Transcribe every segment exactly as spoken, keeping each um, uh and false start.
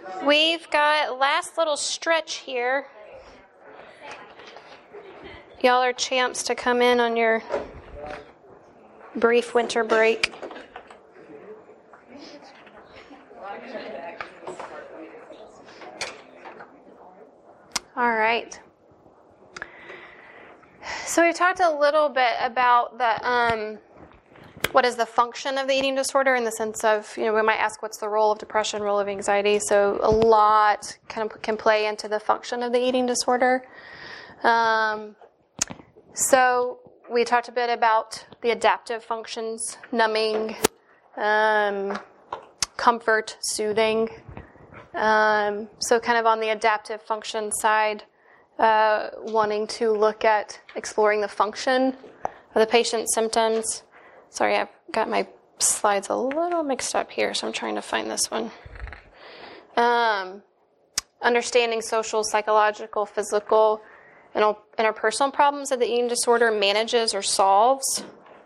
We've got last little stretch here. Y'all are champs to come in on your brief winter break. All right. So we talked a little bit about the um, what is the function of the eating disorder in the sense of, you know, we might ask what's the role of depression, role of anxiety. So a lot kind of can play into the function of the eating disorder. Um, so we talked a bit about the adaptive functions, numbing, um, comfort, soothing. Um, so kind of on the adaptive function side, uh, wanting to look at exploring the function of the patient's symptoms. Sorry, I've got my slides a little mixed up here, so I'm trying to find this one. Um, understanding social, psychological, physical, and interpersonal problems that the eating disorder manages or solves.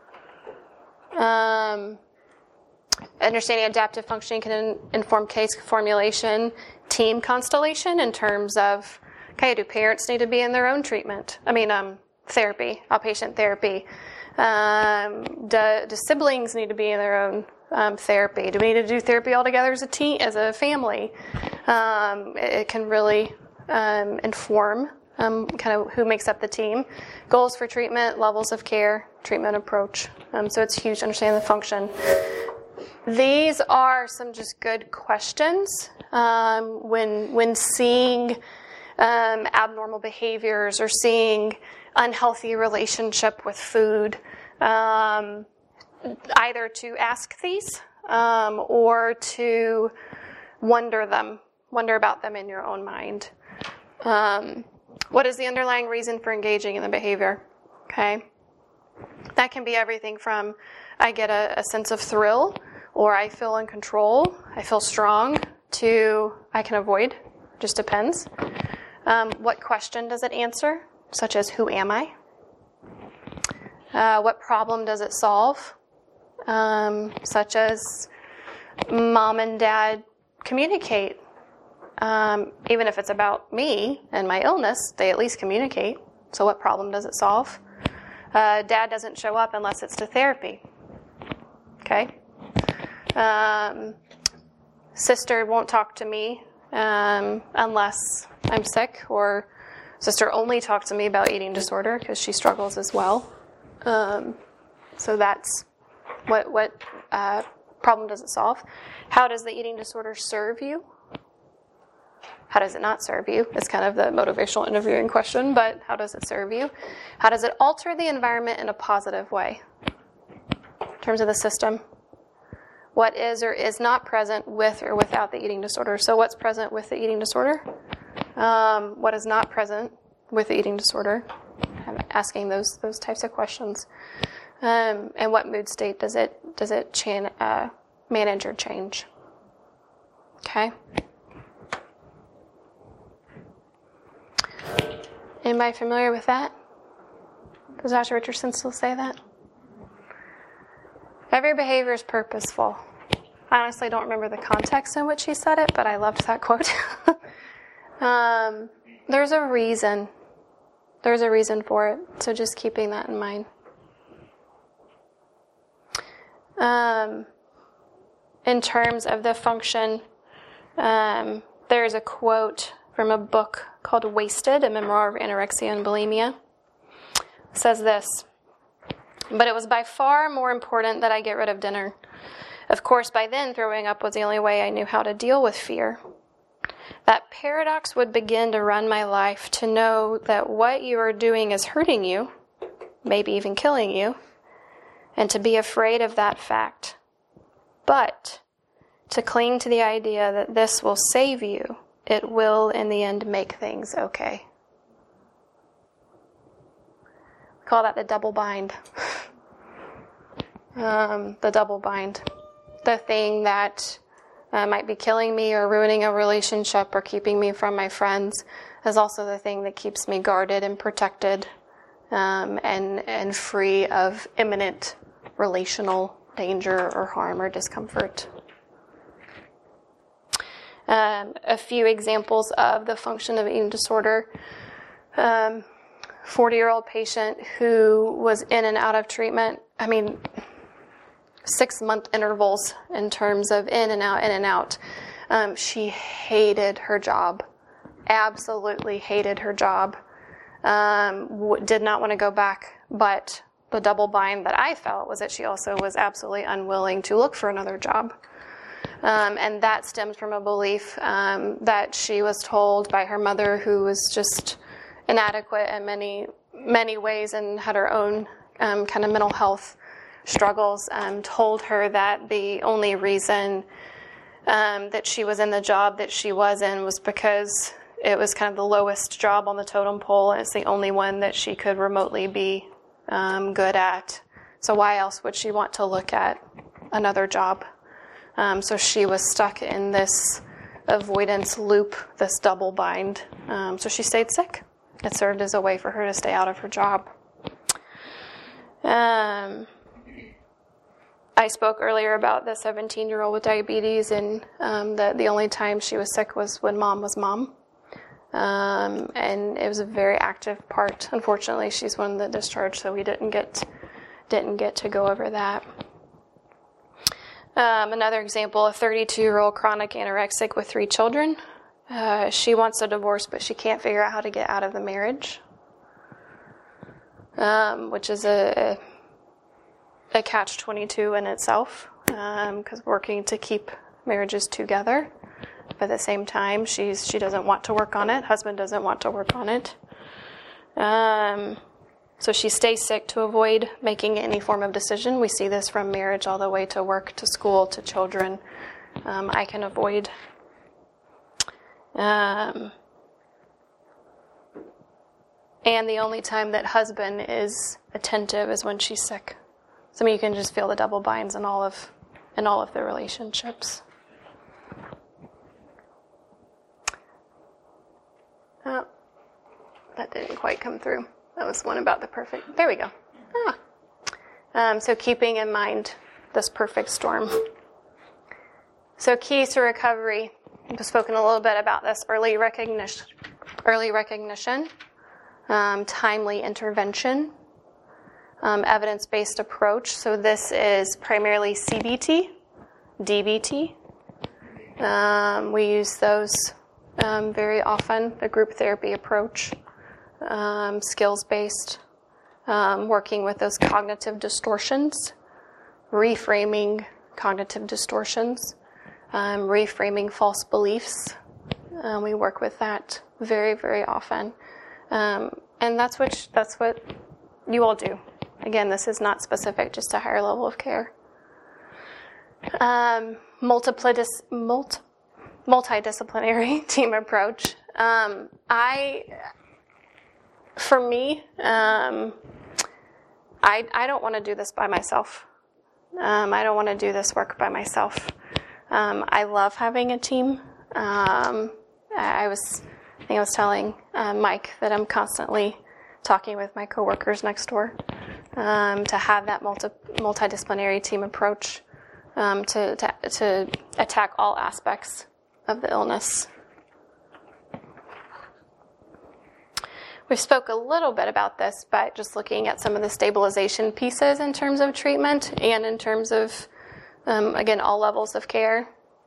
Um, understanding adaptive functioning can in, inform case formulation, team constellation in terms of, okay, do parents need to be in their own treatment? I mean, um, therapy, outpatient therapy. Um, do, do siblings need to be in their own um, therapy? Do we need to do therapy all together as a team, as a family? Um, it, it can really um, inform um, kind of who makes up the team. Goals for treatment, levels of care, treatment approach. Um, so it's huge to understand the function. These are some just good questions um, when when seeing um, abnormal behaviors or seeing unhealthy relationship with food, um, either to ask these um, or to wonder them, wonder about them in your own mind. Um, what is the underlying reason for engaging in the behavior? Okay, that can be everything from I get a, a sense of thrill, or I feel in control, I feel strong, to I can avoid. Just depends. Um, what question does it answer? Such as, who am I? Uh, what problem does it solve? Um, such as, mom and dad communicate. Um, even if it's about me and my illness, they at least communicate. So what problem does it solve? Uh, dad doesn't show up unless it's to therapy. Okay? Um, sister won't talk to me um, unless I'm sick, or sister only talked to me about eating disorder because she struggles as well. Um, so that's what what uh, problem does it solve? How does the eating disorder serve you? How does it not serve you? It's kind of the motivational interviewing question, but how does it serve you? How does it alter the environment in a positive way in terms of the system? What is or is not present with or without the eating disorder? So what's present with the eating disorder? Um, what is not present with the eating disorder? I'm asking those those types of questions. Um, and what mood state does it does it chan, uh, manage or change? Okay. Anybody familiar with that? Does Doctor Richardson still say that? Every behavior is purposeful. I honestly don't remember the context in which he said it, but I loved that quote. um, there's a reason. There's a reason for it, so just keeping that in mind. Um, in terms of the function, um, there's a quote from a book called Wasted, a memoir of anorexia and bulimia. It says this: but it was by far more important that I get rid of dinner. Of course, by then, throwing up was the only way I knew how to deal with fear. That paradox would begin to run my life, to know that what you are doing is hurting you, maybe even killing you, and to be afraid of that fact. But to cling to the idea that this will save you, it will, in the end, make things okay. We call that the double bind. um, the double bind. The thing that uh, might be killing me or ruining a relationship or keeping me from my friends is also the thing that keeps me guarded and protected um, and, and free of imminent relational danger or harm or discomfort. Um, a few examples of the function of eating disorder. Um, forty-year-old patient who was in and out of treatment. I mean, six-month intervals in terms of in and out, in and out. Um, she hated her job. Absolutely hated her job. Um, w- did not want to go back, but the double bind that I felt was that she also was absolutely unwilling to look for another job. Um, and that stems from a belief um, that she was told by her mother, who was just inadequate in many, many ways and had her own um, kind of mental health struggles, um, told her that the only reason um, that she was in the job that she was in was because it was kind of the lowest job on the totem pole, and it's the only one that she could remotely be um, good at. So why else would she want to look at another job? Um, so she was stuck in this avoidance loop, this double bind. Um, so she stayed sick. It served as a way for her to stay out of her job. Um, I spoke earlier about the seventeen-year-old with diabetes, and um, that the only time she was sick was when mom was mom. Um, and it was a very active part. Unfortunately, she's one that discharged, so we didn't get didn't get to go over that. Um, another example, a thirty-two-year-old chronic anorexic with three children. Uh, she wants a divorce, but she can't figure out how to get out of the marriage, um, which is a, a catch twenty-two in itself, because um, working to keep marriages together. But at the same time, she's she doesn't want to work on it. Husband doesn't want to work on it. Um, so she stays sick to avoid making any form of decision. We see this from marriage all the way to work, to school, to children. Um, I can avoid. Um, and the only time that husband is attentive is when she's sick. So I mean, you can just feel the double binds in all of in all of the relationships. Oh, that didn't quite come through. That was one about the perfect. There we go. Ah. Um, so keeping in mind this perfect storm. So keys to recovery. I've spoken a little bit about this. Early recognition, early recognition, um, timely intervention, um, evidence-based approach. So this is primarily C B T, D B T. Um, we use those Um, very often, the group therapy approach, um, skills-based, um, working with those cognitive distortions, reframing cognitive distortions, um, reframing false beliefs. Um, we work with that very, very often, um, and that's what that's what you all do. Again, this is not specific, just a higher level of care. Um, multiplicity. Multi- multidisciplinary team approach. Um, I, for me, um, I, I don't want to do this by myself. Um, I don't want to do this work by myself. Um, I love having a team. Um, I was, I think I was telling uh, Mike that I'm constantly talking with my coworkers next door um, to have that multi, multidisciplinary team approach um, to, to to attack all aspects of the illness. We spoke a little bit about this by just looking at some of the stabilization pieces in terms of treatment and in terms of, um, again, all levels of care.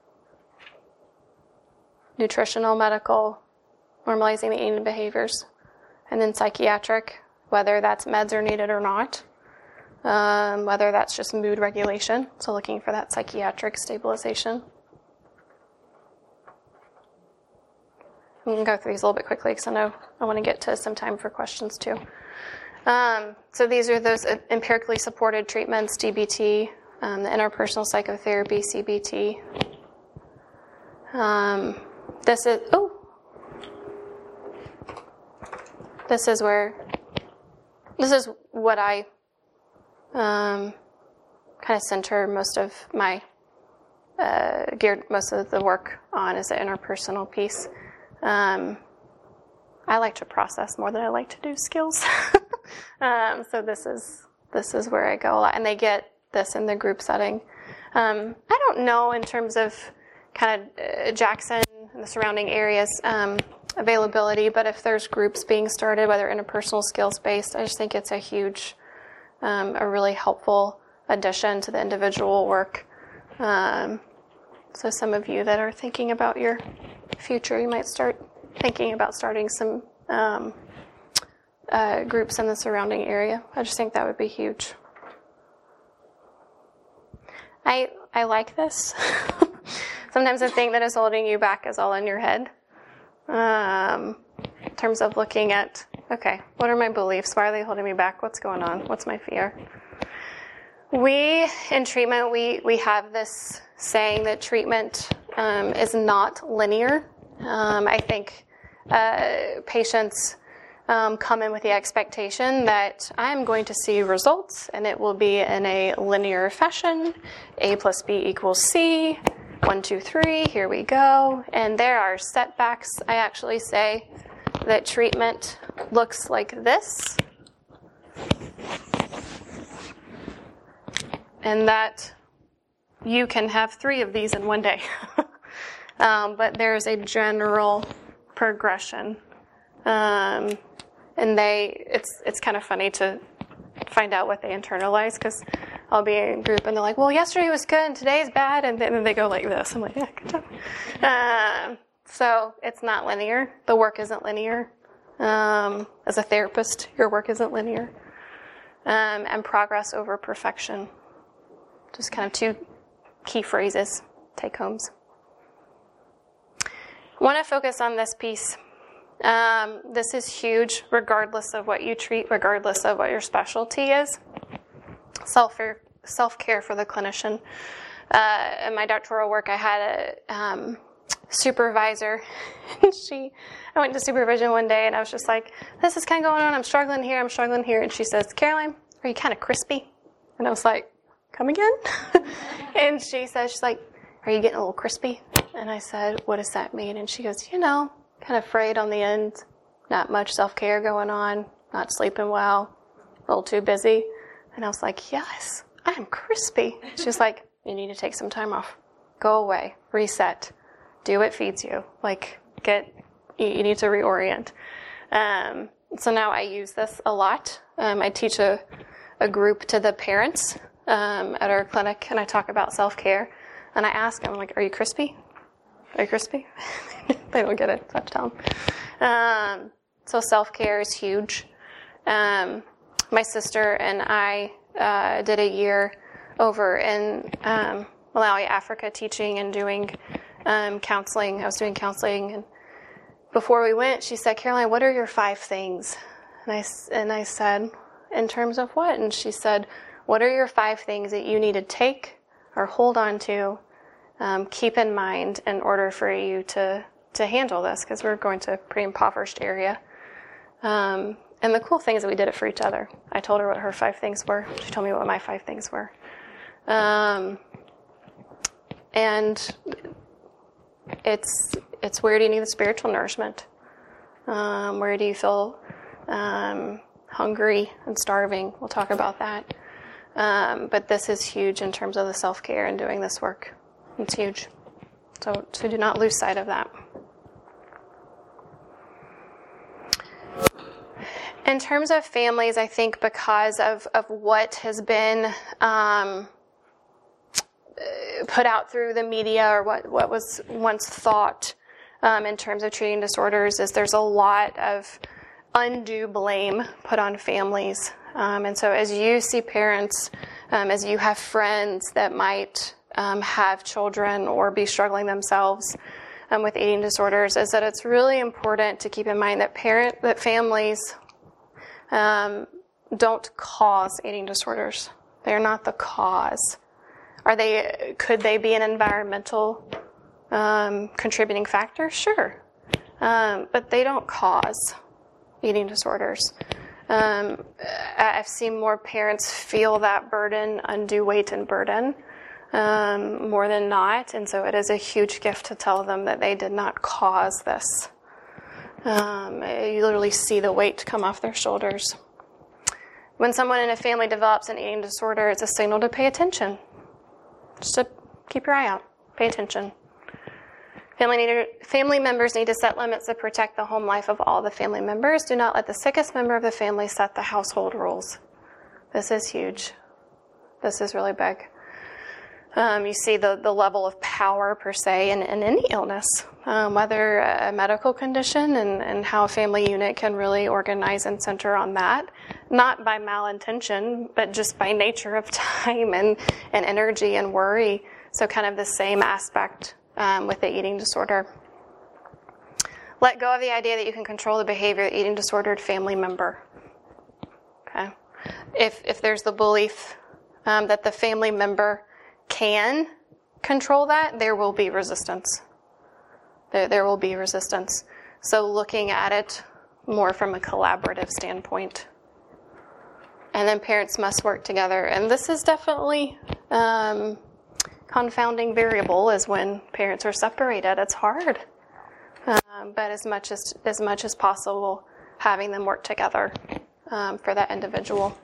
Nutritional, medical, normalizing the eating behaviors, and then psychiatric, whether that's meds are needed or not, um, whether that's just mood regulation, so looking for that psychiatric stabilization. We can go through these a little bit quickly because I know I want to get to some time for questions too. Um, so these are those empirically supported treatments, D B T, um, the interpersonal psychotherapy, C B T. Um, this is, oh, this is where, this is what I um, kind of center most of my, uh, geared most of the work on is the interpersonal piece. Um, I like to process more than I like to do skills. um, so this is this is where I go a lot, and they get this in the group setting. Um, I don't know in terms of kind of uh, Jackson and the surrounding areas um, availability, but if there's groups being started, whether interpersonal, skills-based, I just think it's a huge, um, a really helpful addition to the individual work. Um, so some of you that are thinking about your future, you might start thinking about starting some um, uh, groups in the surrounding area. I just think that would be huge. I I like this. Sometimes the thing that is holding you back is all in your head. Um, in terms of looking at, okay, what are my beliefs? Why are they holding me back? What's going on? What's my fear? We, in treatment, we, we have this saying that treatment um, is not linear. Um, I think uh, patients um, come in with the expectation that I'm going to see results, and it will be in a linear fashion. A plus B equals C. One, two, three, here we go. And there are setbacks. I actually say that treatment looks like this. And that you can have three of these in one day. um, but there's a general progression. Um, and they, it's it's kind of funny to find out what they internalize, because I'll be in a group and they're like, well, yesterday was good and today's bad, and then they go like this. I'm like, yeah, good job. Um, so it's not linear. The work isn't linear. Um, as a therapist, your work isn't linear. Um, and progress over perfection. Just kind of two key phrases, take homes. I want to focus on this piece. Um, this is huge, regardless of what you treat, regardless of what your specialty is. Self-care, self-care for the clinician. Uh, in my doctoral work, I had a um, supervisor, and she, I went to supervision one day, and I was just like, this is kind of going on, I'm struggling here, I'm struggling here, and she says, Caroline, are you kind of crispy? And I was like, come again? And she says, she's like, are you getting a little crispy? And I said, what does that mean? And she goes, you know, kind of frayed on the end, not much self-care going on, not sleeping well, a little too busy. And I was like, yes, I am crispy. She's like, you need to take some time off. Go away, reset, do what feeds you. Like, get, you, you need to reorient. Um, so now I use this a lot. Um, I teach a, a group to the parents um, at our clinic, and I talk about self-care. And I ask them, like, are you crispy? Are you crispy? They don't get it, so I have to tell them. Um, so self-care is huge. Um, my sister and I uh, did a year over in um, Malawi, Africa, teaching and doing um, counseling. I was doing counseling, and before we went, she said, Caroline, what are your five things? And I, and I said, in terms of what? And she said, what are your five things that you need to take or hold on to, um, keep in mind in order for you to, to handle this, because we're going to a pretty impoverished area. Um, and the cool thing is that we did it for each other. I told her what her five things were. She told me what my five things were. Um, and it's it's where do you need the spiritual nourishment? Um, where do you feel um, hungry and starving? We'll talk about that. Um, but this is huge in terms of the self-care and doing this work. It's huge. So, so do not lose sight of that. In terms of families, I think because of, of what has been um, put out through the media, or what, what was once thought um, in terms of treating disorders, is there's a lot of undue blame put on families. Um, and so as you see parents, um, as you have friends that might um, have children or be struggling themselves um, with eating disorders, is that it's really important to keep in mind that parent, that families um, don't cause eating disorders. They're not the cause. Are they? Could they be an environmental um, contributing factor? Sure, um, but they don't cause eating disorders. Um, I've seen more parents feel that burden, undue weight and burden, um, more than not, and so it is a huge gift to tell them that they did not cause this. Um, you literally see the weight come off their shoulders. When someone in a family develops an eating disorder, it's a signal to pay attention. Just to keep your eye out, pay attention. Family, need, family members need to set limits to protect the home life of all the family members. Do not let the sickest member of the family set the household rules. This is huge. This is really big. Um, you see the, the level of power, per se, in, in any illness, um, whether a medical condition, and, and how a family unit can really organize and center on that, not by malintention, but just by nature of time and, and energy and worry. So kind of the same aspect um, with the eating disorder. Let go of the idea that you can control the behavior of the eating disordered family member. Okay, if if there's the belief um, that the family member can control that, there will be resistance. There, there will be resistance. So looking at it more from a collaborative standpoint. And then parents must work together. And this is definitely um, confounding variable, is when parents are separated. It's hard. Um, but as much as, as much as possible, having them work together um, for that individual.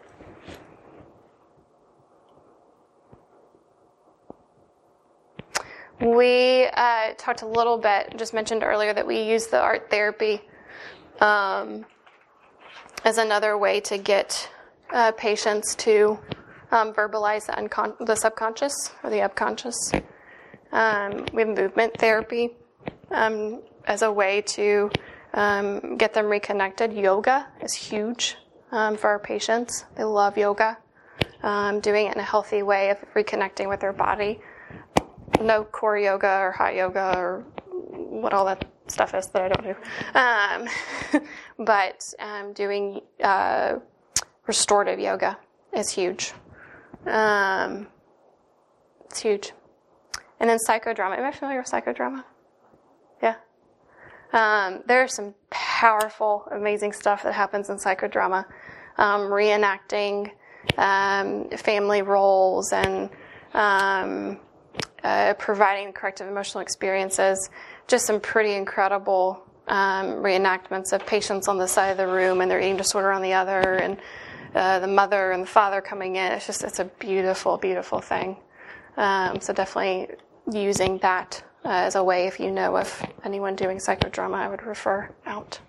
We uh, talked a little bit, just mentioned earlier, that we use the art therapy um, as another way to get uh, patients to um, verbalize the, uncon- the subconscious or the subconscious. Um, we have movement therapy um, as a way to um, get them reconnected. Yoga is huge um, for our patients. They love yoga, um, doing it in a healthy way of reconnecting with their body. No core yoga or hot yoga or what all that stuff is that I don't do. Um, but um, doing uh, restorative yoga is huge. Um, it's huge. And then psychodrama. Am I familiar with psychodrama? Yeah. Um, there's some powerful, amazing stuff that happens in psychodrama. Um, reenacting um, family roles and um, Uh, providing corrective emotional experiences, just some pretty incredible um, reenactments of patients on the side of the room and their eating disorder on the other, and uh, the mother and the father coming in. It's just, it's a beautiful, beautiful thing. Um, so definitely using that uh, as a way, if you know of anyone doing psychodrama, I would refer out.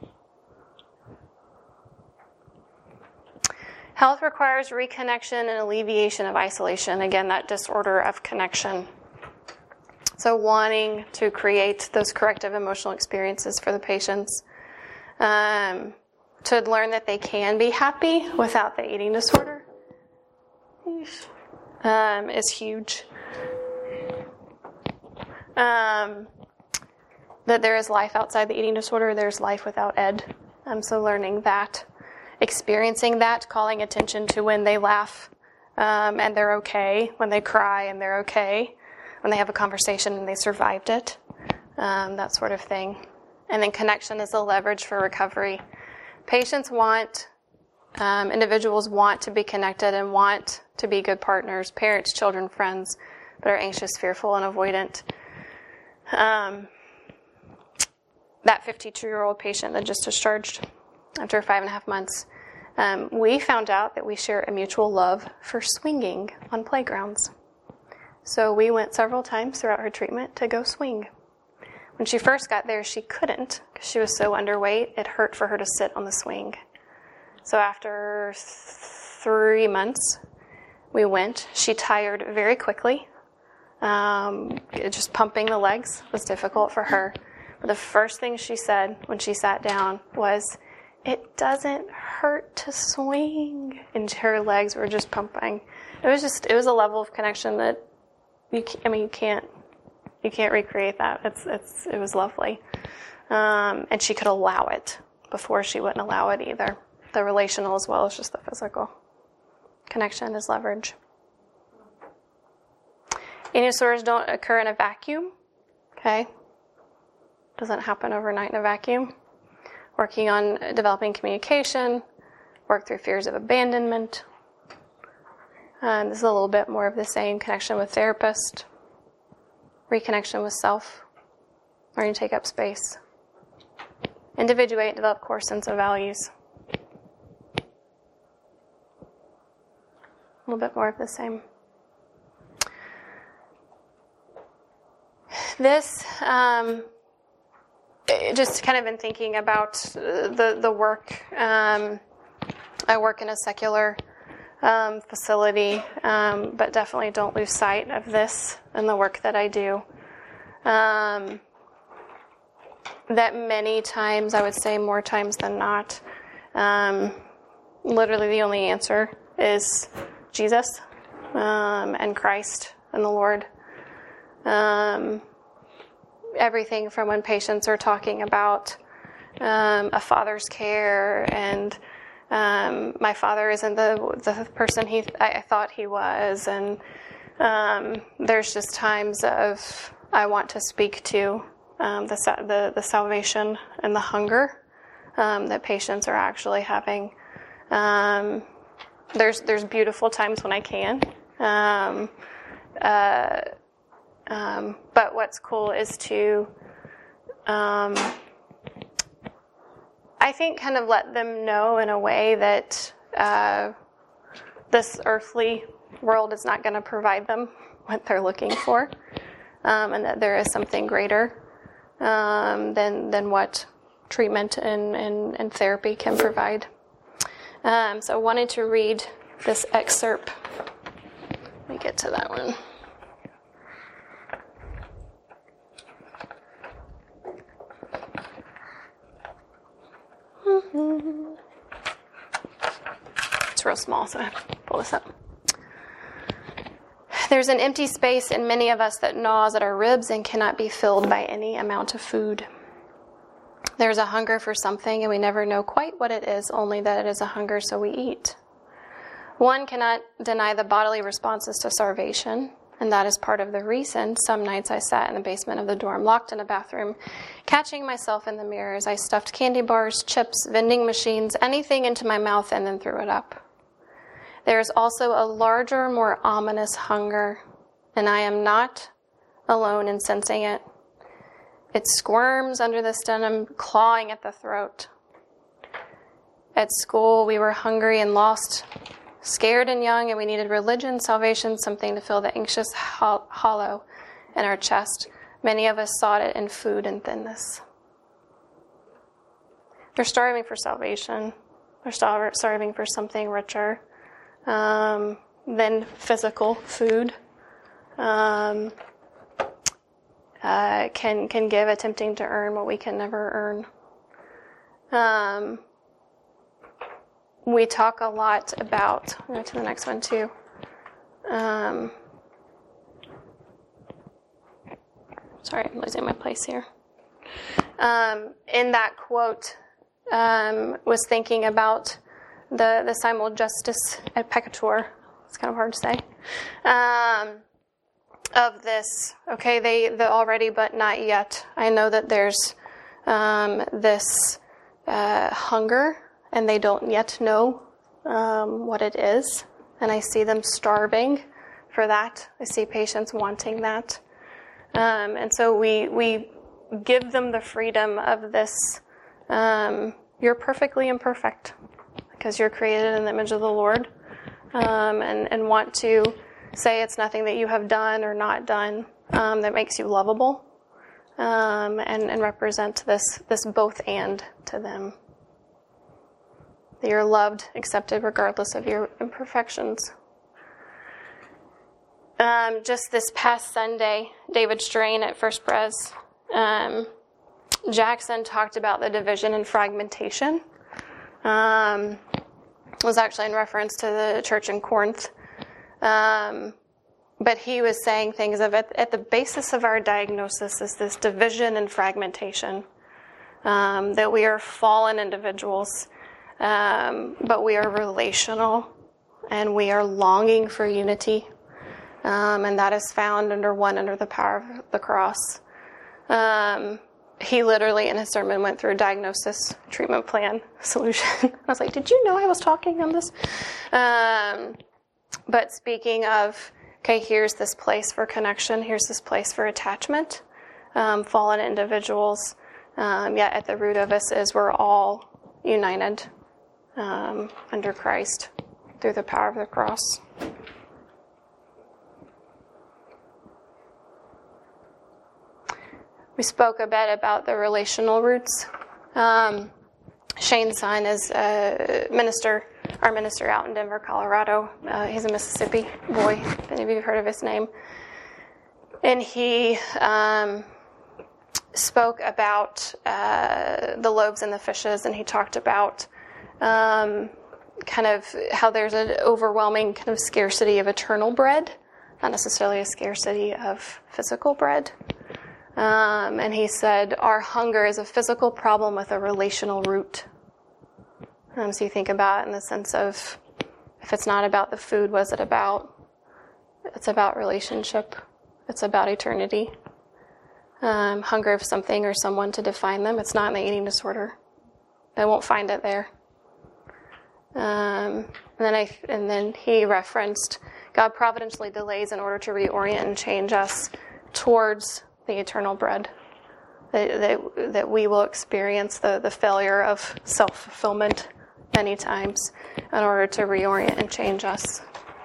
Health requires reconnection and alleviation of isolation. Again, that disorder of connection. So wanting to create those corrective emotional experiences for the patients, um, to learn that they can be happy without the eating disorder um, is huge. Um, that there is life outside the eating disorder, there's life without Ed. Um, so learning that, experiencing that, calling attention to when they laugh um, and they're okay, when they cry and they're okay, when they have a conversation and they survived it, um, that sort of thing. And then connection is a leverage for recovery. Patients want, um, individuals want to be connected and want to be good partners, parents, children, friends, but are anxious, fearful, and avoidant. Um, that fifty-two-year-old patient that just discharged after five and a half months, um, we found out that we share a mutual love for swinging on playgrounds. So we went several times throughout her treatment to go swing. When she first got there, she couldn't because she was so underweight. It hurt for her to sit on the swing. So after three months, we went. She tired very quickly. Um, just pumping the legs was difficult for her. But the first thing she said when she sat down was, "It doesn't hurt to swing." And her legs were just pumping. It was just, it was a level of connection that You, I mean, you can't, you can't recreate that. It's, it's, it was lovely, um, and she could allow it. Before, she wouldn't allow it either. The relational as well as just the physical connection is leverage. Eating disorders don't occur in a vacuum. Okay, doesn't happen overnight in a vacuum. Working on developing communication, work through fears of abandonment. Um, this is a little bit more of the same. Connection with therapist, reconnection with self, learning to take up space, individuate, develop core sense of values. A little bit more of the same. This um, just kind of been thinking about the, the work. Um, I work in a secular um, facility, um, but definitely don't lose sight of this and the work that I do. Um, that many times, I would say more times than not, um, literally the only answer is Jesus um, and Christ and the Lord. Um, everything from when patients are talking about um, a father's care and um, my father isn't the the person he I, I thought he was, and um, there's just times of I want to speak to um, the, the the salvation and the hunger um, that patients are actually having. Um, there's there's beautiful times when I can. Um, uh, um, but what's cool is to, um, I think, kind of let them know in a way that uh, this earthly world is not going to provide them what they're looking for, um, and that there is something greater um, than than what treatment and, and, and therapy can provide. Um, so I wanted to read this excerpt. Let me get to that one. It's real small, so I have to pull this up. There's an empty space in many of us that gnaws at our ribs and cannot be filled by any amount of food. There's a hunger for something, and we never know quite what it is, only that it is a hunger, so we eat. One cannot deny the bodily responses to starvation, and that is part of the reason some nights I sat in the basement of the dorm, locked in a bathroom, catching myself in the mirror as I stuffed candy bars, chips, vending machines, anything into my mouth and then threw it up. There is also a larger, more ominous hunger, and I am not alone in sensing it. It squirms under the sternum, clawing at the throat. At school, we were hungry and lost, scared and young, and we needed religion, salvation, something to fill the anxious ho- hollow in our chest. Many of us sought it in food and thinness. They're starving for salvation. They're star- starving for something richer um, than physical food. Um, uh, can can give, attempting to earn what we can never earn. Um, we talk a lot about, I'll go to the next one too. Um, sorry, I'm losing my place here. Um, in that quote, um, was thinking about the, the simul justus et peccator. It's kind of hard to say. Um, of this, okay, they the already but not yet. I know that there's um, this uh, hunger, and they don't yet know um, what it is. And I see them starving for that. I see patients wanting that. Um, and so we we give them the freedom of this. Um, you're perfectly imperfect because you're created in the image of the Lord, um, and, and want to say it's nothing that you have done or not done um, that makes you lovable, um, and, and represent this this both and to them. That you're loved, accepted, regardless of your imperfections. Um, just this past Sunday, David Strain at First Pres, um, Jackson talked about the division and fragmentation. Um, it was actually in reference to the church in Corinth. Um, but he was saying things of at, at the basis of our diagnosis is this division and fragmentation. Um, that we are fallen individuals, um, but we are relational, and we are longing for unity. Um, and that is found under one, under the power of the cross. Um, he literally in his sermon went through diagnosis, treatment plan, solution. I was like, did you know I was talking on this? Um, but speaking of, okay, here's this place for connection, here's this place for attachment, um, fallen individuals, um, yet at the root of us is we're all united um, under Christ through the power of the cross. We spoke a bit about the relational roots. Um, Shane's son is a minister, our minister out in Denver, Colorado. Uh, he's a Mississippi boy, if any of you have heard of his name. And he um, spoke about uh, the loaves and the fishes, and he talked about um, kind of how there's an overwhelming kind of scarcity of eternal bread, not necessarily a scarcity of physical bread. Um, and he said, our hunger is a physical problem with a relational root. Um, so you think about it in the sense of, if it's not about the food, what is it about? It's about relationship. It's about eternity. Um, hunger of something or someone to define them. It's not in the eating disorder. They won't find it there. Um, and then I, and then he referenced God providentially delays in order to reorient and change us towards the eternal bread. That, that, that we will experience the, the failure of self-fulfillment many times in order to reorient and change us.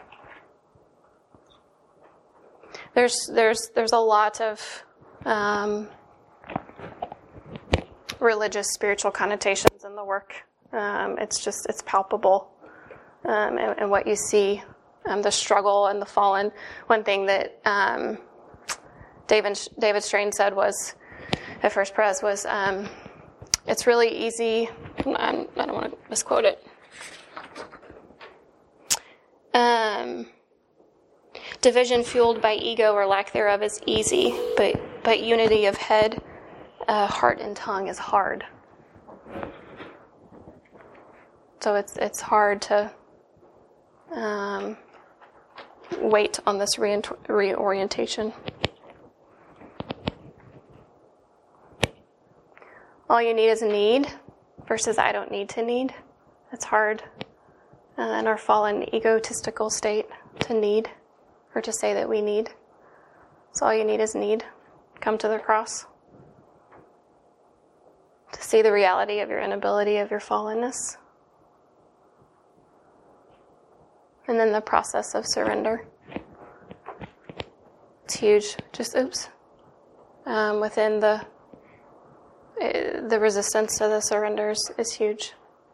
There's there's there's a lot of um, religious, spiritual connotations in the work. Um, it's just it's palpable, um, and, and what you see, um, the struggle and the fallen. One thing that um, David David Strain said was at First Pres was, um, it's really easy. I'm, I don't want to misquote it. Um, division fueled by ego or lack thereof is easy, but but unity of head, uh, heart, and tongue is hard. So it's it's hard to um, wait on this reent- reorientation. All you need is a need versus I don't need to need. It's hard uh, in our fallen egotistical state to need or to say that we need. So all you need is need. Come to the cross. To see the reality of your inability, of your fallenness. And then the process of surrender. It's huge. Just, oops. Um, within the the resistance to the surrenders is huge.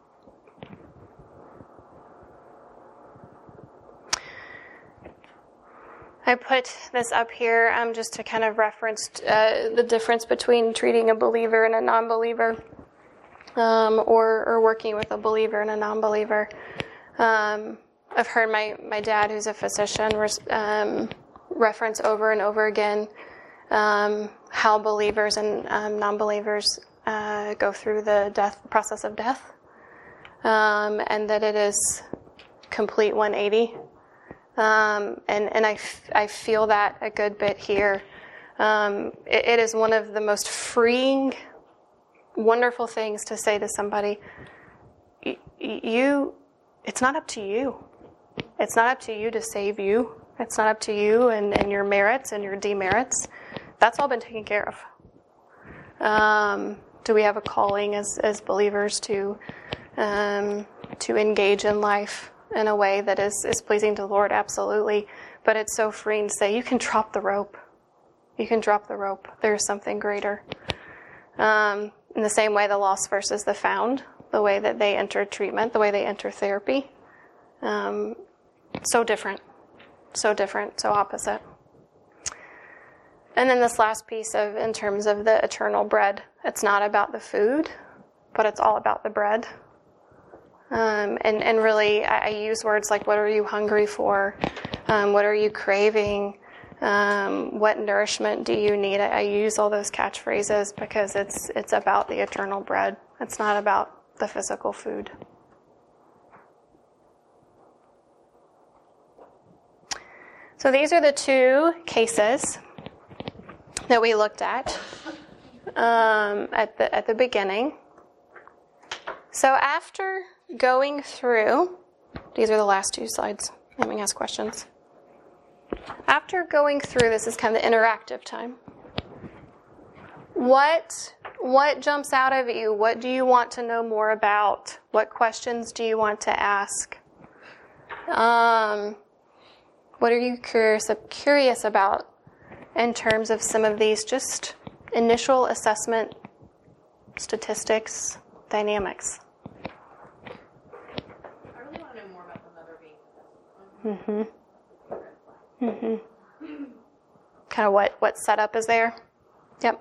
I put this up here um, just to kind of reference uh, the difference between treating a believer and a non-believer, um, or, or working with a believer and a non-believer. Um, I've heard my, my dad, who's a physician, um, reference over and over again um, how believers and um, non-believers uh, go through the death process of death, um, and that it is complete one eighty. Um, and and I, f- I feel that a good bit here. Um, it, it is one of the most freeing, wonderful things to say to somebody, y- you, it's not up to you. It's not up to you to save you. It's not up to you and, and your merits and your demerits. That's all been taken care of. Um, do we have a calling as, as believers to um, to engage in life in a way that is, is pleasing to the Lord? Absolutely. But it's so freeing to say, you can drop the rope. You can drop the rope. There's something greater. Um, in the same way, the lost versus the found, the way that they enter treatment, the way they enter therapy. Um, so different. So different, so opposite. And then this last piece of, in terms of the eternal bread, it's not about the food, but it's all about the bread. Um, and, and really, I, I use words like, what are you hungry for? Um, what are you craving? Um, what nourishment do you need? I, I use all those catchphrases because it's it's about the eternal bread. It's not about the physical food. So these are the two cases that we looked at um, at the at the beginning. So after going through, these are the last two slides. Let me ask questions. After going through, this is kind of the interactive time. What what jumps out of you? What do you want to know more about? What questions do you want to ask? Um, what are you curious curious about in terms of some of these just initial assessment statistics dynamics. I really want to know more about the mother being Mm-hmm. Mm-hmm. Kind of what, what setup is there. Yep.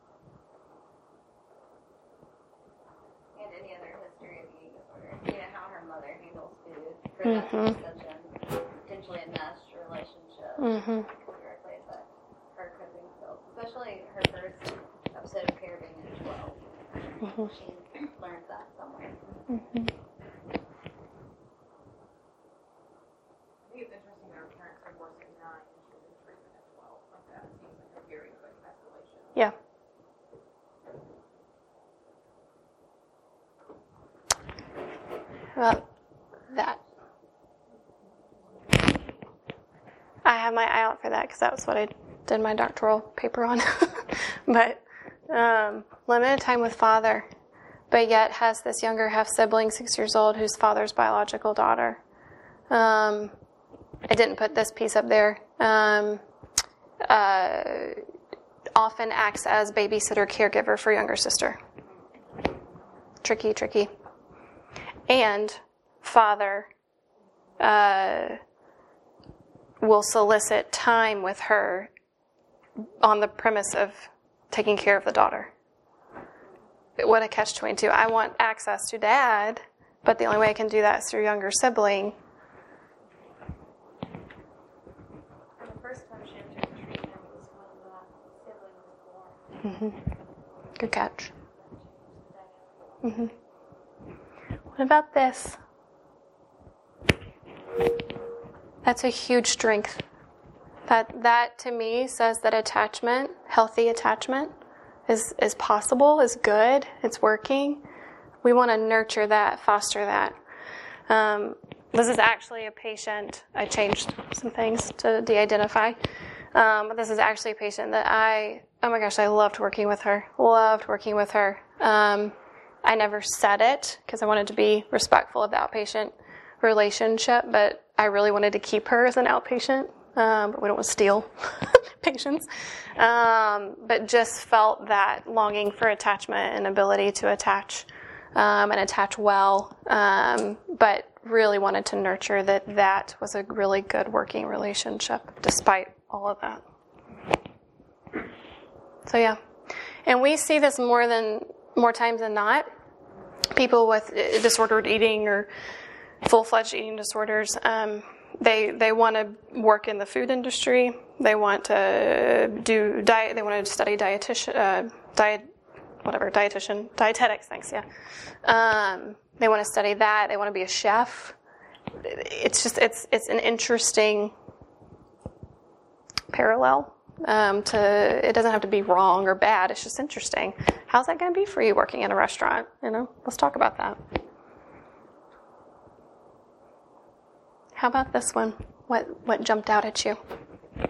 And any other history of eating disorder. You know, how her mother handles food. For Mm-hmm. that such a potentially enmeshed relationship. Mm-hmm. Directly affect her coping skills. Especially her first episode of care being at twelve. Mm-hmm. She learns that somewhere. Mm-hmm. I think it's interesting that her parents divorced at nine and she was in treatment at twelve. Like that seems like a very quick escalation. Yeah. Well, that. I have my eye out for that because that was what I did my doctoral paper on. But um, limited time with father, but yet has this younger half-sibling, six years old, who's father's biological daughter. Um, I didn't put this piece up there. Um, uh, often acts as babysitter, caregiver for younger sister. Tricky, tricky. And father uh, will solicit time with her on the premise of taking care of the daughter. What a catch twenty-two. I want access to dad, but the only way I can do that is through younger sibling. And the first time she entered treatment was when the sibling was born. Mm-hmm. Good catch. Mm-hmm. What about this? That's a huge strength. That that to me says that attachment, healthy attachment, is is possible, is good, it's working. We want to nurture that, foster that. Um, this is actually a patient. I changed some things to de-identify. Um, but this is actually a patient that I, oh my gosh, I loved working with her. Loved working with her. Um, I never said it because I wanted to be respectful of the outpatient relationship, but I really wanted to keep her as an outpatient. Um, but we don't want to steal patients. Um, but just felt that longing for attachment and ability to attach um, and attach well. Um, but really wanted to nurture that that was a really good working relationship despite all of that. So yeah. And we see this more than more times than not. People with disordered eating or full-fledged eating disorders, um, they they want to work in the food industry. They want to do diet. They want to study dietitian, uh, diet, whatever dietitian, dietetics. Thanks. Yeah. Um, they want to study that. They want to be a chef. It's just it's it's an interesting parallel. Um, to it doesn't have to be wrong or bad. It's just interesting. How's that going to be for you working in a restaurant? You know, let's talk about that. How about this one? What what jumped out at you? Can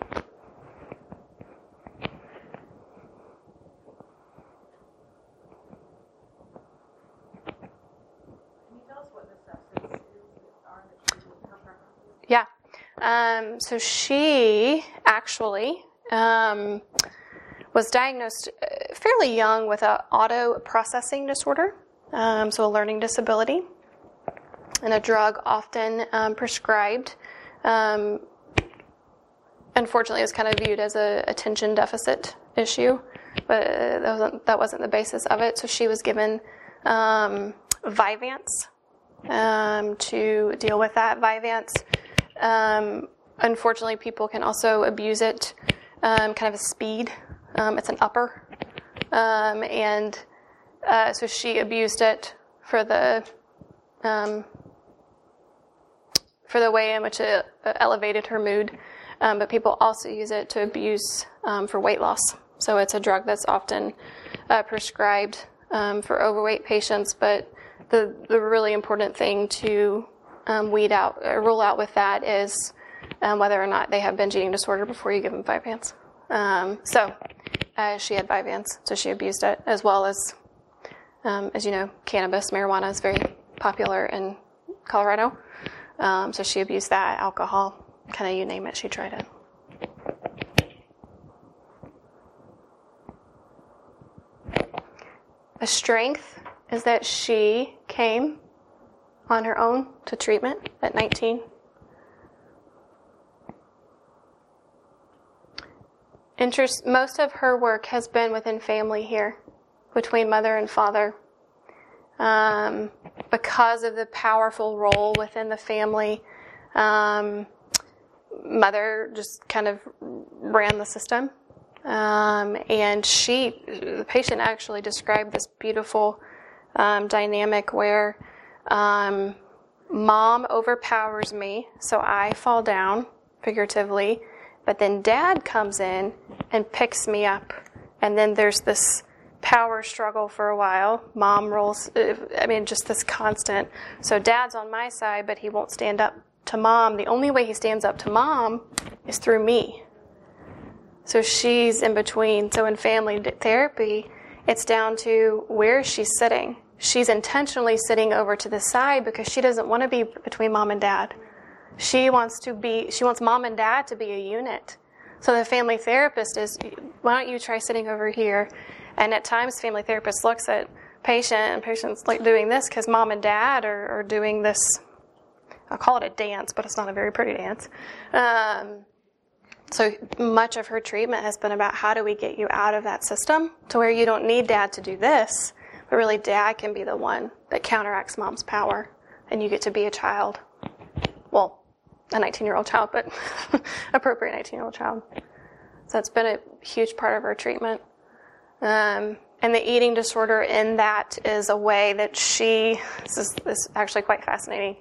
you tell us what the substances are that she, her preferences? Yeah. Um, so she actually um, was diagnosed fairly young with an auto processing disorder, um, so a learning disability, and a drug often um, prescribed. Um, unfortunately, it was kind of viewed as a attention deficit issue, but that wasn't, that wasn't the basis of it. So she was given um, Vyvanse um, to deal with that. Vyvanse, um, unfortunately, people can also abuse it, um, kind of a speed. Um, it's an upper, um, and uh, so she abused it for the um, for the way in which it elevated her mood. Um, but people also use it to abuse um, for weight loss. So it's a drug that's often uh, prescribed um, for overweight patients. But the the really important thing to um, weed out, uh, rule out with that is um, whether or not they have binge eating disorder before you give them Vyvanse. Um, so uh, she had Vyvanse, so she abused it, as well as, um, as you know, cannabis, marijuana is very popular in Colorado. Um, so she abused that, alcohol, kind of you name it, she tried it. a strength is that she came on her own to treatment at nineteen. Interest, most of her work has been within family here, between mother and father. Um, because of the powerful role within the family, um, mother just kind of ran the system. Um, and she, the patient actually described this beautiful um, dynamic where um, mom overpowers me, so I fall down, figuratively, but then dad comes in and picks me up. And then there's this power struggle for a while. Mom rolls, I mean, just this constant. So dad's on my side, but he won't stand up to mom. The only way he stands up to mom is through me. So she's in between. So in family therapy, it's down to where she's sitting. She's intentionally sitting over to the side because she doesn't want to be between mom and dad. She wants to be, she wants mom and dad to be a unit. So the family therapist is, why don't you try sitting over here? And at times, family therapist looks at patient, and patient's like doing this because mom and dad are, are doing this, I'll call it a dance, but it's not a very pretty dance. Um, so much of her treatment has been about how do we get you out of that system to where you don't need dad to do this, but really dad can be the one that counteracts mom's power, and you get to be a child. Well, a nineteen-year-old child, but appropriate nineteen-year-old child. So it's been a huge part of her treatment. Um, and the eating disorder in that is a way that she, this is, this is actually quite fascinating.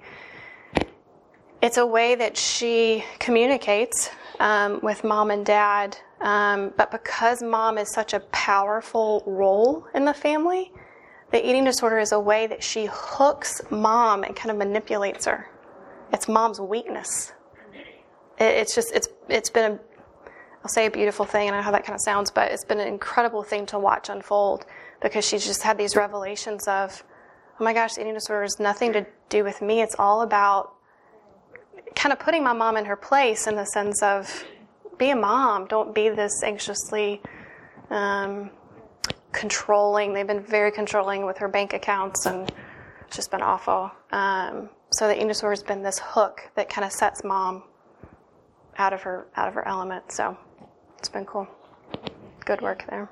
It's a way that she communicates um, with mom and dad, um, but because mom is such a powerful role in the family, the eating disorder is a way that she hooks mom and kind of manipulates her. It's mom's weakness. It, it's just, it's it's been, a, I'll say a beautiful thing, and I know how that kind of sounds, but it's been an incredible thing to watch unfold because she's just had these revelations of, oh my gosh, the eating disorder has nothing to do with me. It's all about kind of putting my mom in her place in the sense of, be a mom. Don't be this anxiously um, controlling. They've been very controlling with her bank accounts, and it's just been awful. Um, so the eating disorder has been this hook that kind of sets mom out of her out of her element. So it's been cool. Good work there.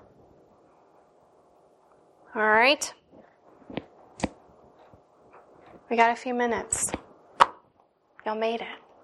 All right. We got a few minutes. Y'all made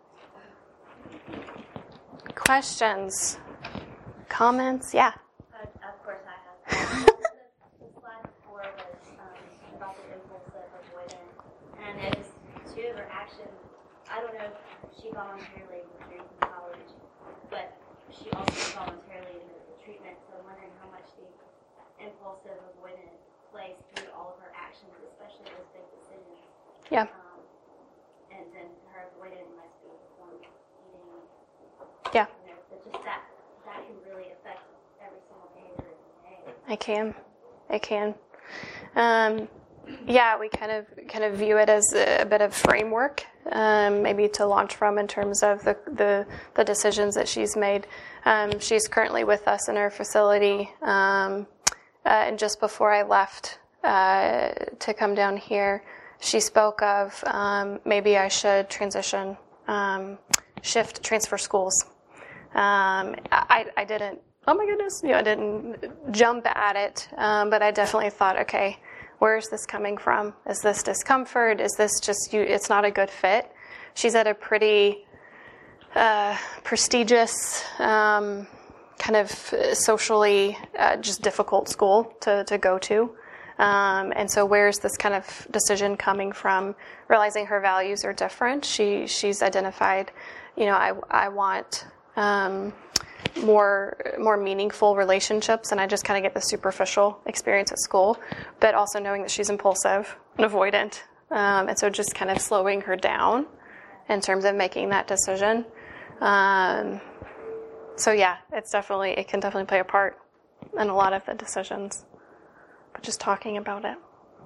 it. Questions? Comments? Yeah. Uh, of course I have. the, the slide before was um, about the impulsive avoidant, and it was two of her actions. I don't know if she voluntarily withdrew from college, but she also voluntarily admitted to treatment. So I'm wondering how much the impulsive avoidant plays through all of her actions, especially those big decisions. Yeah. Um, and then her avoidant must be from eating. Yeah. You know, but just that that can really affect every single behavior of the day. I can. I can. Um, yeah, we kind of kind of view it as a, a bit of framework, um, maybe to launch from in terms of the the, the decisions that she's made. Um, she's currently with us in our facility, um, uh, and just before I left uh, to come down here, she spoke of um, maybe I should transition, um, shift, transfer schools. Um, I, I didn't. Oh my goodness, you know, I didn't jump at it, um, but I definitely thought, okay, where is this coming from? Is this discomfort? Is this just you? It's not a good fit. She's at a pretty uh, prestigious, um, kind of socially uh, just difficult school to, to go to. Um, and so where's this kind of decision coming from? Realizing her values are different. She she's identified, you know, I I want um, more more meaningful relationships, and I just kind of get the superficial experience at school. But also knowing that she's impulsive and avoidant, um, and so just kind of slowing her down in terms of making that decision. Um, so yeah, it's definitely it can definitely play a part in a lot of the decisions. But just talking about it.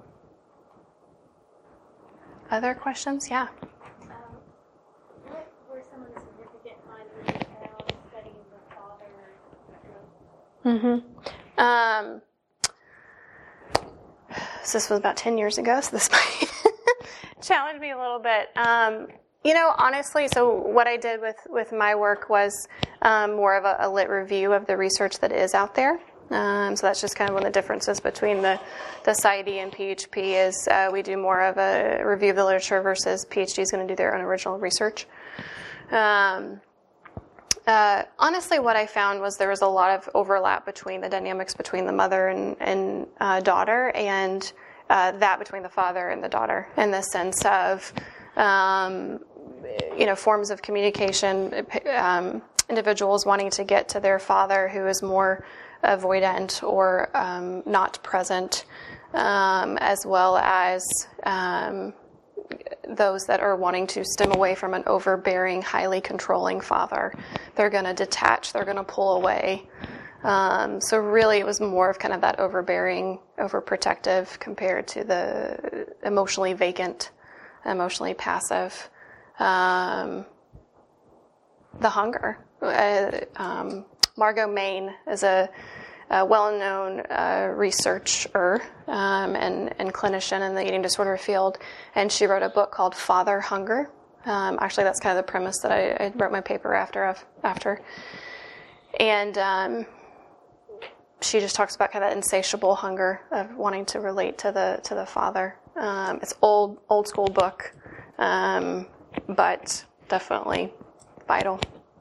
Other questions? Yeah. Um, what were some of the significant findings you found studying the father? Mm-hmm. Um, so this was about ten years ago, so this might challenge me a little bit. Um, you know, honestly, so what I did with, with my work was um, more of a, a lit review of the research that is out there. Um, so that's just kind of one of the differences between the, the PsyD and P H P is uh, we do more of a review of the literature versus PhD is going to do their own original research. Um, uh, honestly, what I found was there was a lot of overlap between the dynamics between the mother and, and uh, daughter and uh, that between the father and the daughter in the sense of, um, you know, forms of communication, um, individuals wanting to get to their father who is more avoidant or um, not present, um, as well as um, those that are wanting to stem away from an overbearing, highly controlling father. They're going to detach, they're going to pull away. Um, so really it was more of kind of that overbearing, overprotective compared to the emotionally vacant, emotionally passive. Um, the hunger. Uh, um, Margot Main is a, a well-known uh, researcher um, and, and clinician in the eating disorder field, and she wrote a book called Father Hunger. Um, actually, that's kind of the premise that I, I wrote my paper after. Of, after, and um, she just talks about kind of that insatiable hunger of wanting to relate to the to the father. Um, it's old old school book, um, but definitely vital.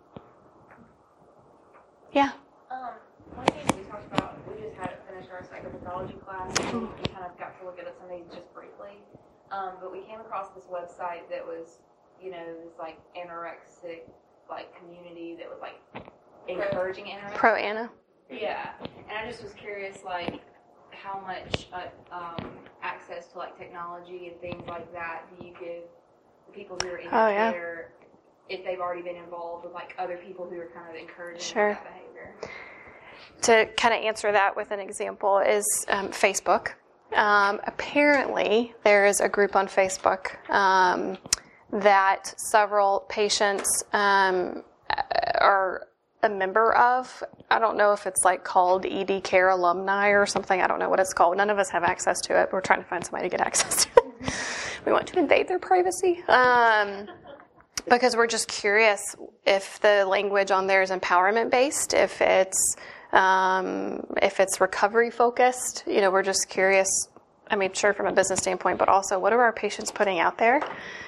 Yeah. Um, one thing we talked about, we just had finished our psychopathology class, and we kind of got to look at some of these just briefly. Um, but we came across this website that was, you know, this like anorexic like community that was like encouraging anorexia. Pro Anna. Yeah, and I just was curious, like, how much uh, um, access to like technology and things like that do you give the people who are in Oh, your yeah. care if they've already been involved with like other people who are kind of encouraging Sure. that behavior? To kind of answer that with an example is um, Facebook. Um, apparently, there is a group on Facebook um, that several patients um, are a member of. I don't know if it's like called E D Care Alumni or something. I don't know what it's called. None of us have access to it. We're trying to find somebody to get access to it. We want to invade their privacy. Um, because we're just curious if the language on there is empowerment based, if it's um, if it's recovery focused. You know, we're just curious. I mean, sure, from a business standpoint, but also what are our patients putting out there?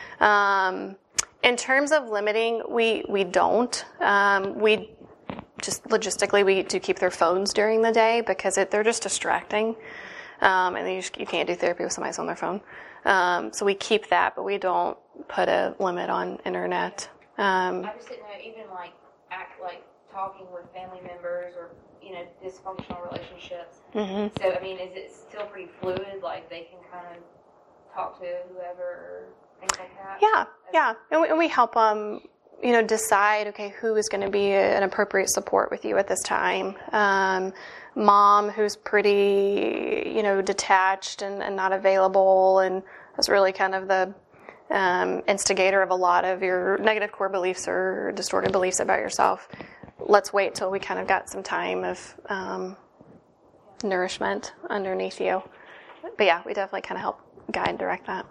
Um, in terms of limiting, we we don't. Um, we just logistically we do keep their phones during the day because it, they're just distracting, um, and you, just, you can't do therapy with somebody's on their phone. Um, so we keep that, but we don't put a limit on internet. Um, I just didn't know, even like act like talking with family members or, you know, dysfunctional relationships. mm-hmm. So, I mean, is it still pretty fluid? Like they can kind of talk to whoever or things like that? Yeah, yeah. And we, and we help them, you know, decide, okay, who is going to be an appropriate support with you at this time. Um, mom who's pretty, you know, detached and, and not available and is really kind of the um, instigator of a lot of your negative core beliefs or distorted beliefs about yourself. Let's wait till we kind of got some time of um, nourishment underneath you. But yeah, we definitely kind of help guide and direct that.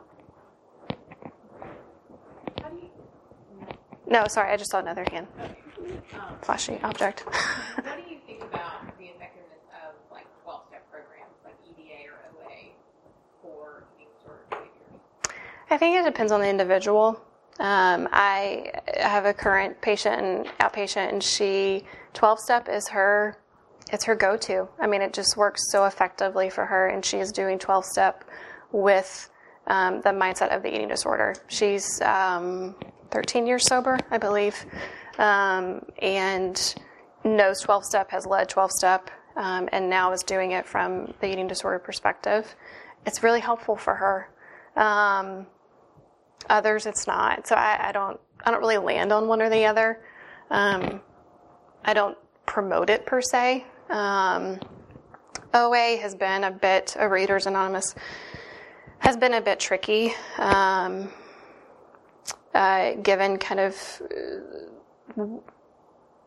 How do you, No, sorry, I just saw another hand. um, Flashy object. what do you think about the effectiveness of like twelve-step programs like E D A or O A for eating disorder behaviors? I think it depends on the individual. Um, I have a current patient and outpatient, and she twelve-step is her, it's her go-to. I mean, it just works so effectively for her, and she is doing twelve-step with um, the mindset of the eating disorder. She's um, thirteen years sober, I believe, um, and knows twelve-step, has led twelve-step, um, and now is doing it from the eating disorder perspective. It's really helpful for her. Um, others, it's not. So I, I don't, I don't really land on one or the other. Um, I don't promote it per se. Um, O A has been a bit, Overeaters Anonymous has been a bit tricky, um, uh, given kind of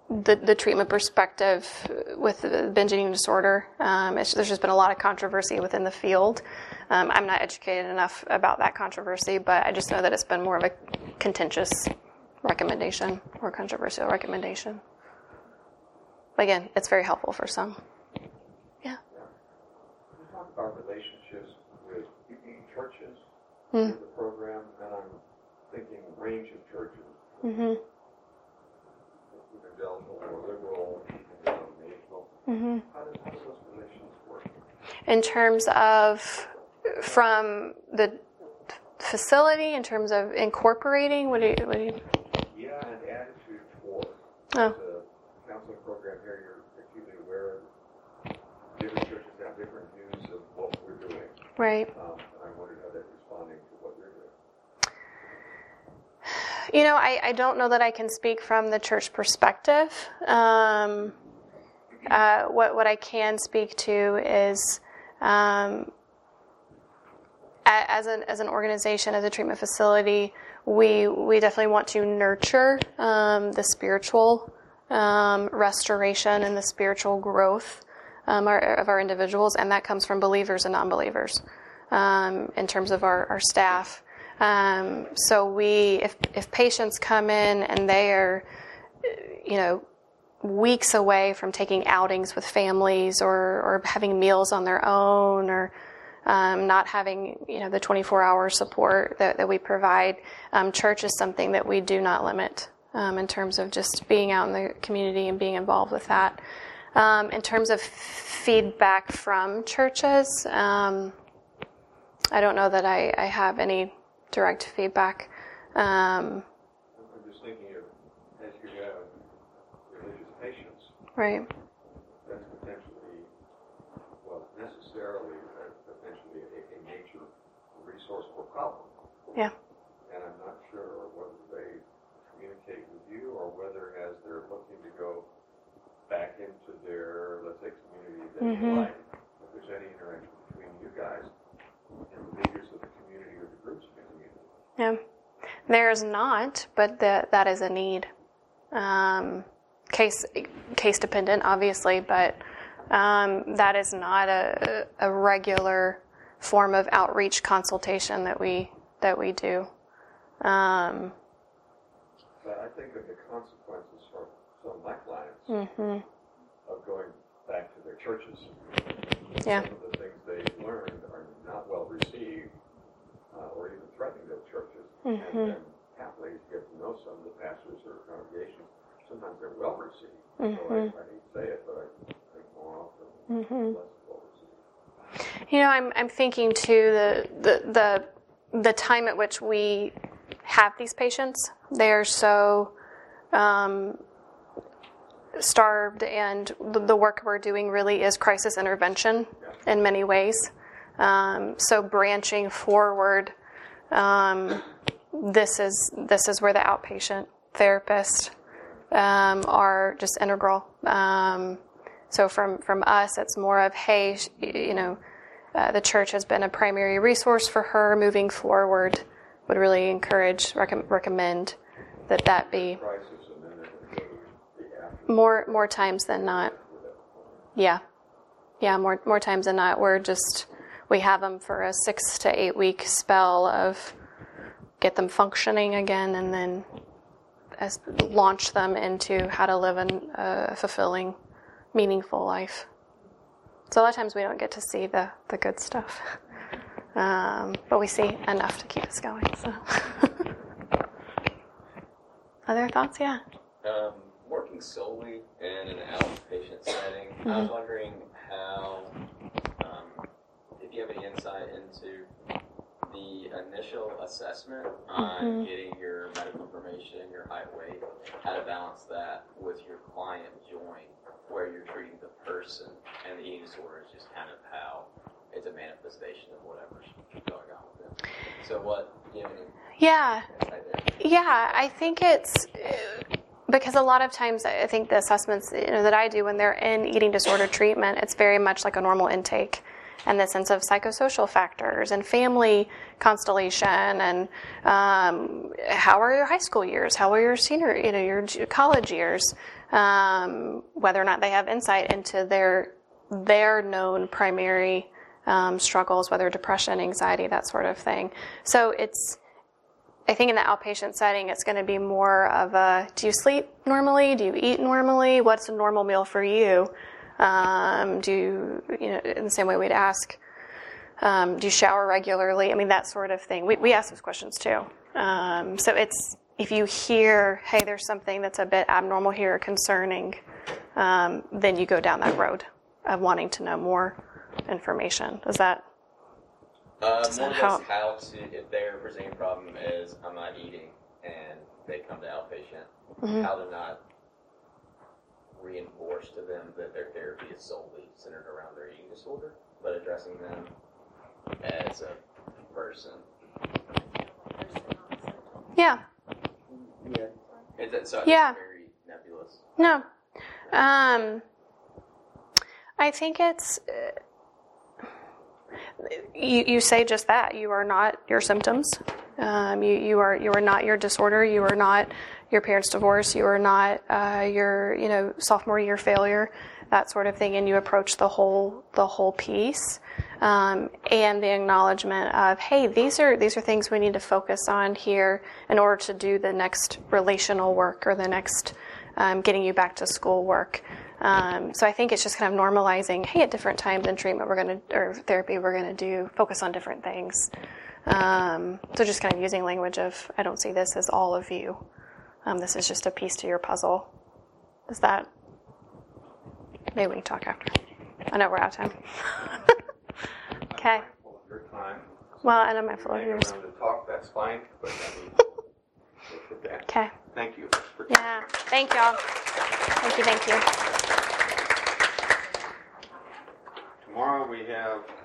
the, the treatment perspective with the binge eating disorder. Um, it's, there's just been a lot of controversy within the field. Um, I'm not educated enough about that controversy, but I just know that it's been more of a contentious recommendation or controversial recommendation. But again, it's very helpful for some. Yeah. We talk about relationships with churches Mm. in the program, and I'm thinking range of churches, Mm-hmm. evangelical or liberal, denominational. Mm-hmm. How do, how do those relations work? In terms of from the facility, in terms of incorporating, what do you, what do you? Yeah, and attitude toward. Oh. The counseling program here, you're acutely aware of different churches have different views of what we're doing. Right. Um, and I wondered how that's responding to what you're doing. You know, I, I don't know that I can speak from the church perspective. Um, uh, what what I can speak to is, um, a- as an as an organization, as a treatment facility, we we definitely want to nurture um, the spiritual um, restoration and the spiritual growth um, our, of our individuals, and that comes from believers and non-believers um, in terms of our, our staff. Um, so we, if if patients come in and they are, you know, weeks away from taking outings with families or, or having meals on their own or um, not having, you know, the twenty-four hour support that, that we provide, um, church is something that we do not limit um, in terms of just being out in the community and being involved with that. Um, in terms of feedback from churches, um, I don't know that I, I have any direct feedback. Um, I'm just thinking of, as you have religious patients, right. that's potentially, well, necessarily, uh, potentially a, a major resource or problem. Yeah. And I'm not sure whether they communicate with you or whether as they're looking to go back into their, let's say, community that Mm-hmm. they like, if there's any interaction between you guys and the leaders of the community or the groups in the community. Yeah, there is not, but the, that is a need. Um, case case dependent, obviously, but um, that is not a, a regular form of outreach consultation that we that we do. Um, But I think of the consequences for some of my clients mm-hmm. of going back to their churches. Yeah. Some of the things they've learned are not well received, uh, or even threatening those churches. Mm-hmm. And then happily you get to know some of the pastors or congregations. Sometimes they're well received. Mm-hmm. So I, I hate to say it, but I think more often Mm-hmm. less well received. You know, I'm I'm thinking too the the the the time at which we have these patients. They are so um, starved, and the, the work we're doing really is crisis intervention in many ways. Um, so branching forward, um, this is this is where the outpatient therapists um, are just integral. Um, so from from us, it's more of, hey, sh- you know, uh, the church has been a primary resource for her moving forward. Would really encourage, rec- recommend that that be Crisis, and then it goes the after. more more times than not. Yeah, yeah, more more times than not. We're just we have them for a six to eight week spell of get them functioning again, and then as launch them into how to live an, a fulfilling, meaningful life. So a lot of times we don't get to see the the good stuff. Um, but we see enough to keep us going. So, other thoughts? Yeah. Um, working solely in an outpatient setting, Mm-hmm. I was wondering how, um, if you have any insight into the initial assessment on Mm-hmm. getting your medical information, your height, weight, how to balance that with your client joint, where you're treating the person, and the eating disorder is just kind of how it's a manifestation of whatever's going on with them. So what, do you have any Yeah. insight there? Yeah, I think it's because a lot of times I think the assessments, you know, that I do when they're in eating disorder treatment, it's very much like a normal intake, and the sense of psychosocial factors and family constellation and um, how are your high school years, how are your senior, you know, your college years, um, whether or not they have insight into their their known primary um, struggles, whether depression, anxiety, that sort of thing. So it's, I think in the outpatient setting, it's going to be more of a, do you sleep normally? Do you eat normally? What's a normal meal for you? Um, do you, you know, in the same way we'd ask, um, do you shower regularly? I mean, that sort of thing. We, we ask those questions too. Um, so it's, if you hear, hey, there's something that's a bit abnormal here, concerning, um, then you go down that road of wanting to know more information. Is that? Uh, Does more that or less help? how to, if their presenting problem is I'm not eating and they come to outpatient, Mm-hmm. how to not reinforce to them that their therapy is solely centered around their eating disorder, but addressing them as a person. Yeah. Yeah. Is that, so Yeah. it's very nebulous. No. Um, I think it's, uh, you, you say just that. You are not your symptoms. Um, you, you are you are not your disorder. You are not your parents' divorce. You are not uh, your you know sophomore year failure, that sort of thing. And you approach the whole the whole piece, um, and the acknowledgement of, hey, these are these are things we need to focus on here in order to do the next relational work or the next um, getting you back to school work. Um, so I think it's just kind of normalizing, hey, at different times in treatment we're going to, or therapy, we're going to do, focus on different things. Um, so just kind of using language of, I don't see this as all of you. Um, this is just a piece to your puzzle. Is that, maybe we can talk after. I know we're out of time. Okay. Mindful of your time. Well, and I'm mindful If of you yours. hang around to talk, that's fine, but I mean, look at that. Okay. Thank you. for- Yeah. Thank y'all. Thank you, thank you. Tomorrow we have